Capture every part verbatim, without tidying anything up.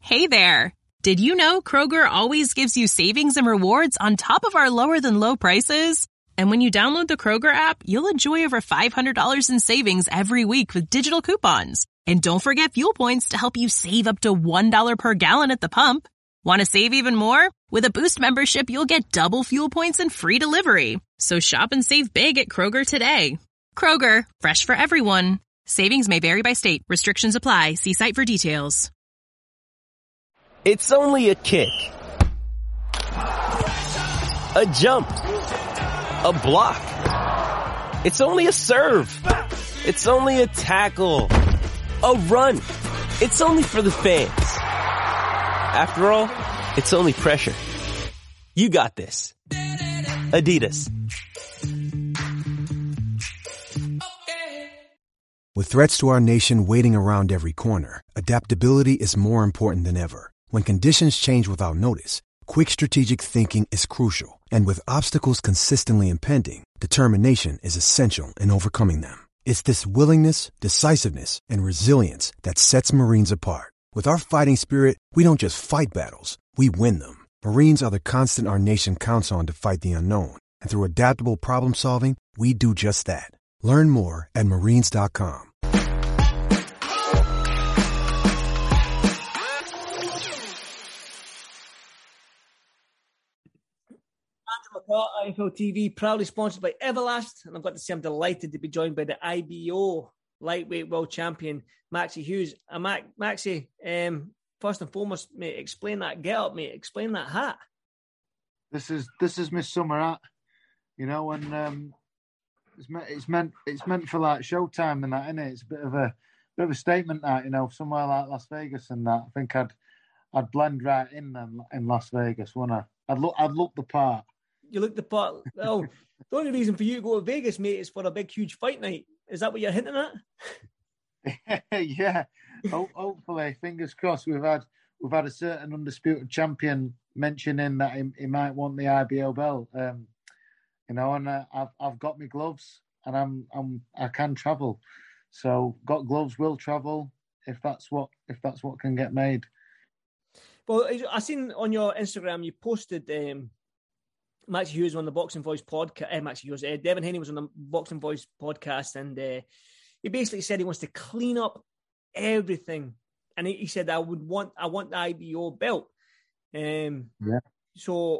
Hey there! Did you know Kroger always gives you savings and rewards on top of our lower-than-low prices? And when you download the Kroger app, you'll enjoy over five hundred dollars in savings every week with digital coupons. And don't forget fuel points to help you save up to one dollar per gallon at the pump. Want to save even more? With a Boost membership, you'll get double fuel points and free delivery. So shop and save big at Kroger today. Kroger, fresh for everyone. Savings may vary by state. Restrictions apply. See site for details. It's only a kick, a jump, a block. It's only a serve. It's only a tackle, a run. It's only for the fans. After all, it's only pressure. You got this. Adidas. With threats to our nation waiting around every corner, adaptability is more important than ever. When conditions change without notice, quick strategic thinking is crucial. And with obstacles consistently impending, determination is essential in overcoming them. It's this willingness, decisiveness, and resilience that sets Marines apart. With our fighting spirit, we don't just fight battles, we win them. Marines are the constant our nation counts on to fight the unknown. And through adaptable problem solving, we do just that. Learn more at marines dot com. I F L T V, proudly sponsored by Everlast, and I've got to say I'm delighted to be joined by the I B O lightweight world champion, Maxie Hughes. Uh, Mac, Maxie, um, first and foremost, mate, explain that get up, mate. Explain that hat. This is this is my summer hat, you know, and um, it's meant it's meant it's meant for like Showtime and that, isn't it? It's a bit of a bit of a statement that, you know, somewhere like Las Vegas and that. I think I'd I'd blend right in then in Las Vegas, wouldn't I? I'd look I'd look the part. You look the part. Well, the only reason for you to go to Vegas, mate, is for a big, huge fight night. Is that what you're hinting at? Yeah. Ho- hopefully, fingers crossed. We've had we've had a certain undisputed champion mentioning that he, he might want the I B O belt. Um, you know, and uh, I've I've got my gloves, and I'm I'm I can travel. So got gloves, will travel if that's what if that's what can get made. Well, I seen on your Instagram you posted. Um, Max Hughes on the Boxing Voice podcast. Uh, Max Hughes, uh, Devin Haney was on the Boxing Voice podcast, and uh, he basically said he wants to clean up everything. And he, he said, "I would want, I want the I B O belt." Um, yeah. So,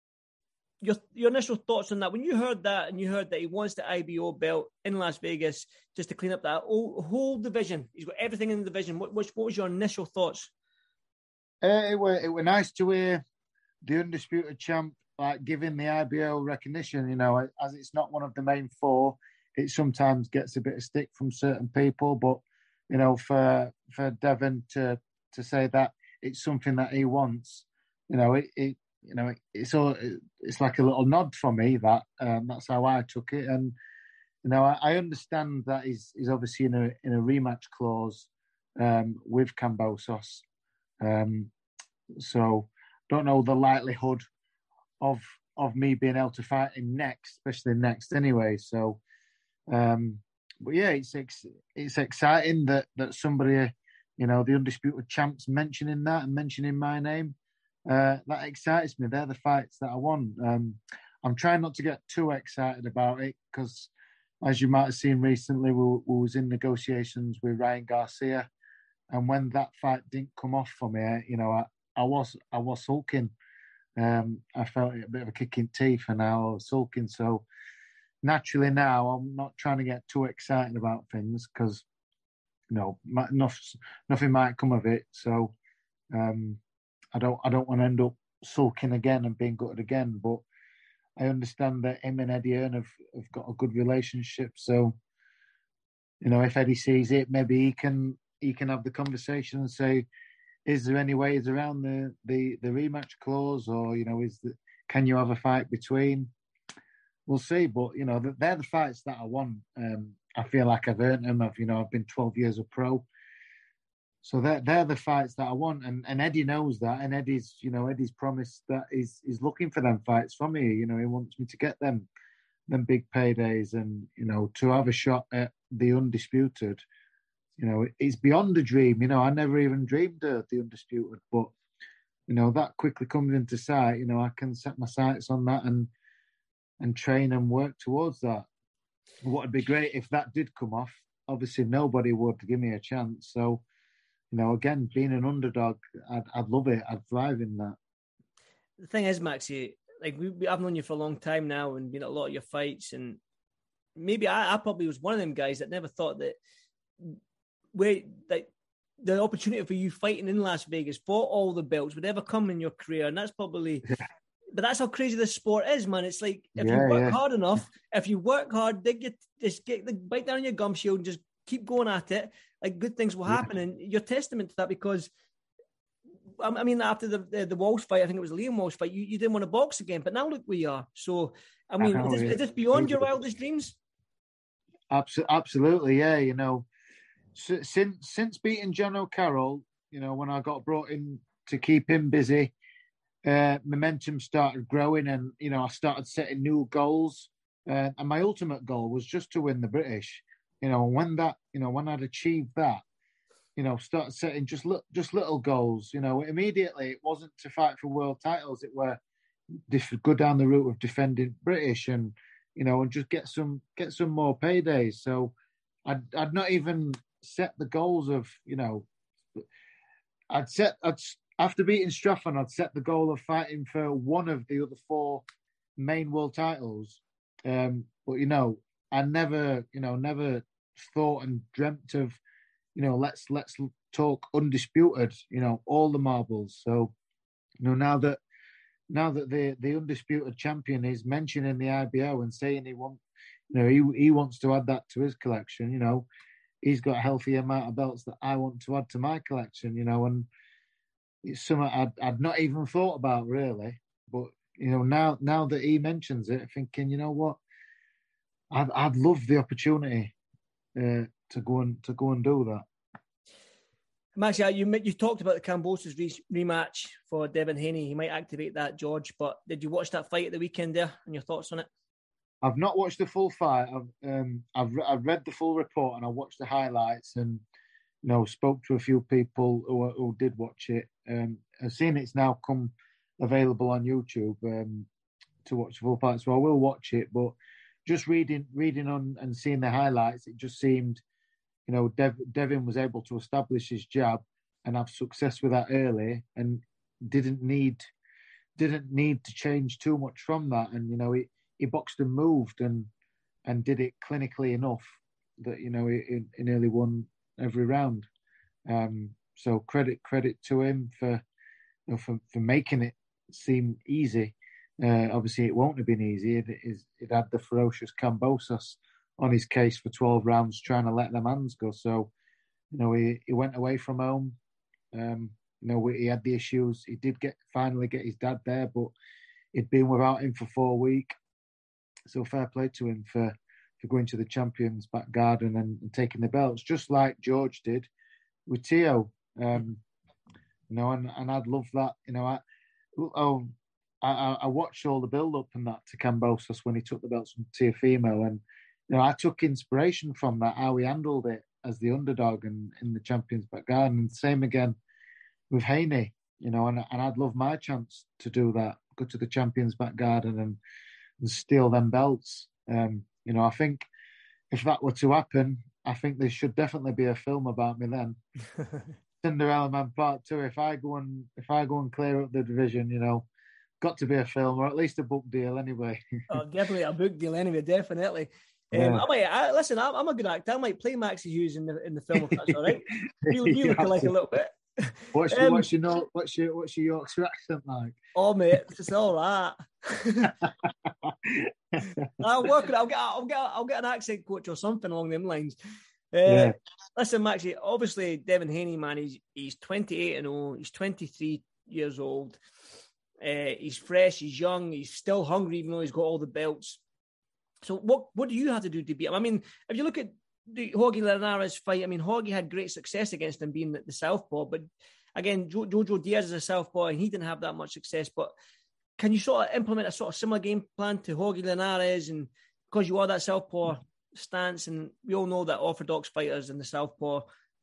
your your initial thoughts on that when you heard that, and you heard that he wants the I B O belt in Las Vegas just to clean up that whole, whole division. He's got everything in the division. What, what, what was your initial thoughts? Uh, it were it were nice to hear the undisputed champ. Like giving the I B O recognition, you know, as it's not one of the main four, it sometimes gets a bit of stick from certain people. But you know, for for Devin to to say that it's something that he wants, you know, it, it you know it, it's all it's like a little nod for me. That um, that's how I took it, and you know, I, I understand that he's he's obviously in a in a rematch clause um, with Kambosos, um, so don't know the likelihood of of me being able to fight him next, especially next anyway. So, um, but yeah, it's ex- it's exciting that that somebody, you know, the undisputed champs mentioning that and mentioning my name. Uh, that excites me. They're the fights that I want. Um, I'm trying not to get too excited about it because, as you might have seen recently, we, we was in negotiations with Ryan Garcia, and when that fight didn't come off for me, you know, I, I was I was sulking. Um, I felt a bit of a kick in teeth, and now I was sulking. So naturally, now I'm not trying to get too excited about things because you know nothing, nothing might come of it. So um, I don't I don't want to end up sulking again and being gutted again. But I understand that him and Eddie Hearn have, have got a good relationship. So you know, if Eddie sees it, maybe he can he can have the conversation and say, is there any ways around the, the, the rematch clause, or you know, is the, can you have a fight between? We'll see, but you know, they're the fights that I want. Um, I feel like I've earned them. I've you know, I've been twelve years a pro, so they're they're the fights that I want, and, and Eddie knows that, and Eddie's you know Eddie's promised that he's he's looking for them fights from me. You know, he wants me to get them them big paydays, and you know, to have a shot at the undisputed. you know, it's beyond a dream. You know, I never even dreamed of the Undisputed, but, you know, that quickly comes into sight. You know, I can set my sights on that and and train and work towards that. What would be great if that did come off? Obviously, nobody would give me a chance. So, you know, again, being an underdog, I'd, I'd love it. I'd thrive in that. The thing is, Maxie, like we, we, I've known you for a long time now and been at a lot of your fights, and maybe I, I probably was one of them guys that never thought that where like the opportunity for you fighting in Las Vegas for all the belts would ever come in your career, and that's probably. Yeah. But that's how crazy this sport is, man. It's like if yeah, you work yeah. hard enough, if you work hard, dig your, just get the bite down your gum shield and just keep going at it. Like good things will happen, yeah. and you're testament to that because. I mean, after the, the the Walsh fight, I think it was the Liam Walsh fight, you, you didn't want to box again, but now look where you are. So, I mean, I know, is, this, yeah. is this beyond your wildest dreams? Absolutely, yeah. You know, since since beating John O'Carroll, you know, when I got brought in to keep him busy, uh, momentum started growing, and you know, I started setting new goals. Uh, and my ultimate goal was just to win the British. You know, and when that, you know, when I'd achieved that. You know, start setting just li- just little goals. You know, immediately it wasn't to fight for world titles. It were def- go down the route of defending British, and you know, and just get some get some more paydays. So, I'd I'd not even set the goals of you know, I'd set I'd after beating Strafford, I'd set the goal of fighting for one of the other four main world titles. Um, but you know, I never you know never thought and dreamt of. You know, let's let's talk undisputed. You know, all the marbles. So, you know, now that now that the the undisputed champion is mentioning the I B O and saying he wants, you know, he he wants to add that to his collection. You know, he's got a healthy amount of belts that I want to add to my collection. You know, and it's something I'd I'd not even thought about really. But you know, now now that he mentions it, thinking, you know what, I'd I'd love the opportunity. Uh, to go and to go and do that. Max, yeah, you you talked about the Kambosos re- rematch for Devin Haney. He might activate that, George. But did you watch that fight at the weekend there? And your thoughts on it? I've not watched the full fight. I've um, I've re- I've read the full report and I watched the highlights and you know spoke to a few people who who did watch it. Um, I've seen it's now come available on YouTube um, to watch the full fight, so I will watch it. But just reading reading on and seeing the highlights, it just seemed. You know, Dev, Devin was able to establish his jab and have success with that early, and didn't need didn't need to change too much from that. And you know, he, he boxed and moved and and did it clinically enough that you know he, he nearly won every round. Um, so credit credit to him for you know, for for making it seem easy. Uh, obviously, it won't have been easy. It, it, it had the ferocious Kambosos on his case for twelve rounds, trying to let them hands go. So, you know, he, he went away from home. Um, you know, he had the issues. He did get finally get his dad there, but he'd been without him for four weeks. So fair play to him for, for going to the champions back garden and, and taking the belts, just like George did with Teo. Um, you know, and, and I'd love that. You know, I oh, I, I watched all the build up and that to Kambosos when he took the belts from Teofimo, and you know, I took inspiration from that, how he handled it as the underdog and in the champions back garden. And same again with Haney, you know, and, and I'd love my chance to do that, go to the champions back garden and, and steal them belts. Um, you know, I think if that were to happen, I think there should definitely be a film about me then. Cinderella Man Part Two. If I go and if I go and clear up the division, you know, got to be a film or at least a book deal anyway. Oh, definitely a book deal anyway. Definitely. Um, yeah. I might I, listen. I'm, I'm a good actor. I might play Maxie Hughes in the in the film if that's all right. You, you look like a little bit. What's your um, what's your note, what's your what's your Yorkshire accent like? Oh mate, it's all right. I'll work it. I'll get I'll get I'll get an accent coach or something along them lines. Uh, yeah. Listen, Maxie. Obviously, Devin Haney, man, he's he's twenty-eight and oh. He's twenty-three years old. Uh, he's fresh. He's young. He's still hungry, even though he's got all the belts. So what, what do you have to do to beat him? I mean, if you look at the Jorge Linares fight, I mean, Jorge had great success against him being the, the southpaw. But again, jo- Jojo Diaz is a southpaw and he didn't have that much success. But can you sort of implement a sort of similar game plan to Jorge Linares? And because you are that southpaw stance, and we all know that orthodox fighters in the southpaw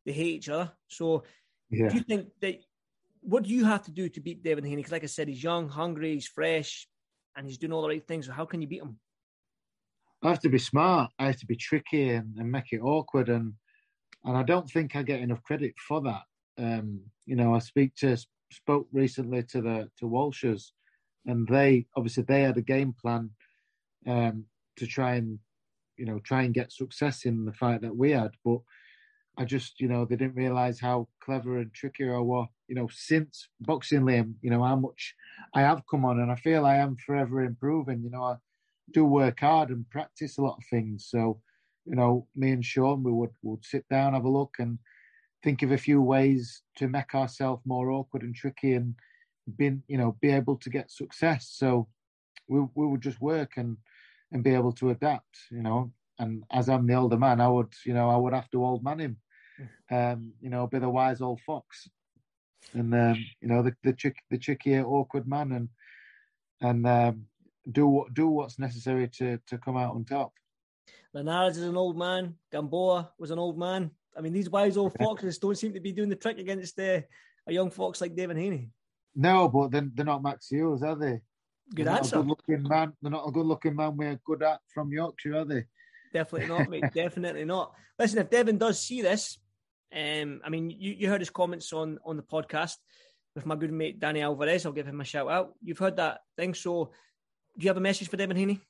they hate each other. So Yeah. do you think that, what do you have to do to beat Devin Haney? Because like I said, he's young, hungry, he's fresh, and he's doing all the right things. So how can you beat him? I have to be smart. I have to be tricky and, and make it awkward. And and I don't think I get enough credit for that. Um, you know, I speak to spoke recently to the to Walshers, and they obviously they had a game plan um, to try and you know try and get success in the fight that we had. But I just you know they didn't realise how clever and tricky I was. You know, since boxing, Liam, you know how much I have come on, and I feel I am forever improving. You know, I do work hard and practice a lot of things. So, you know, me and Sean, we would would sit down, have a look, and think of a few ways to make ourselves more awkward and tricky, and be you know be able to get success. So we we would just work and and be able to adapt. You know, and as I'm the older man, I would you know I would have to old man him. Um, you know, be the wise old fox, and um, you know the the trick the tricky awkward man, and and um, do what do what's necessary to to come out on top. Linares is an old man. Gamboa was an old man. I mean, these wise old foxes don't seem to be doing the trick against uh, a young fox like Devin Haney. No, but then they're not Max Hughes, are they? Good they're answer. Not a good-looking man. They're not a good-looking man with a good act from Yorkshire, are they? Definitely not, mate. Definitely not. Listen, if Devin does see this, um, I mean, you, you heard his comments on, on the podcast with my good mate Danny Alvarez. I'll give him a shout out. You've heard that thing. So, do you have a message for Devin Haney?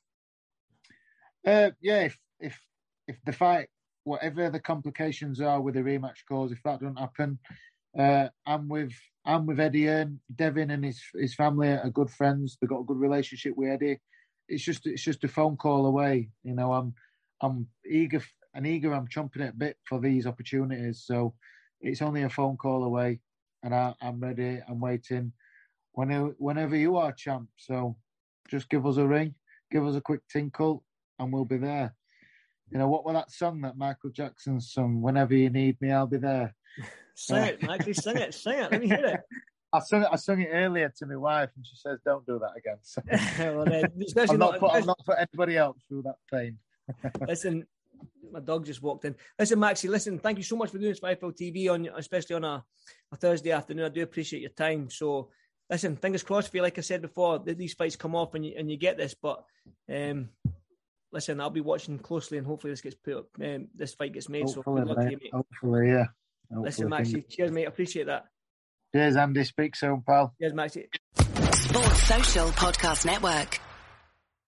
Uh, yeah, if if if the fight, whatever the complications are with the rematch cause, if that doesn't happen, uh, I'm with I'm with Eddie and Devin and his his family are good friends. They've got a good relationship with Eddie. It's just it's just a phone call away. You know, I'm I'm eager and eager. I'm chomping at a bit for these opportunities. So it's only a phone call away, and I, I'm ready. I'm waiting. Whenever whenever you are, champ. So just give us a ring, give us a quick tinkle, and we'll be there. You know, what was that song that Michael Jackson sung? Whenever you need me, I'll be there. Sing it, Mikey. Sing it. Sing it. Let me hear it. I sung it. I sung it earlier to my wife, and she says, "Don't do that again." So, well, uh, I'm not, not, put, I'm not put anybody else through that pain. Listen, my dog just walked in. Listen, Maxie. Listen, thank you so much for doing this for I F L T V on, especially on a, a Thursday afternoon. I do appreciate your time. So, listen, fingers crossed for you. Like I said before, these fights come off and you and you get this. But um, listen, I'll be watching closely, and hopefully this gets put up. Um, this fight gets made. Hopefully, so good luck mate. to you, mate. Hopefully, yeah. Hopefully, listen, Maxie. Cheers, mate. I appreciate that. Cheers, Andy. Speak soon, pal. Cheers, Maxie. Sports Social Podcast Network.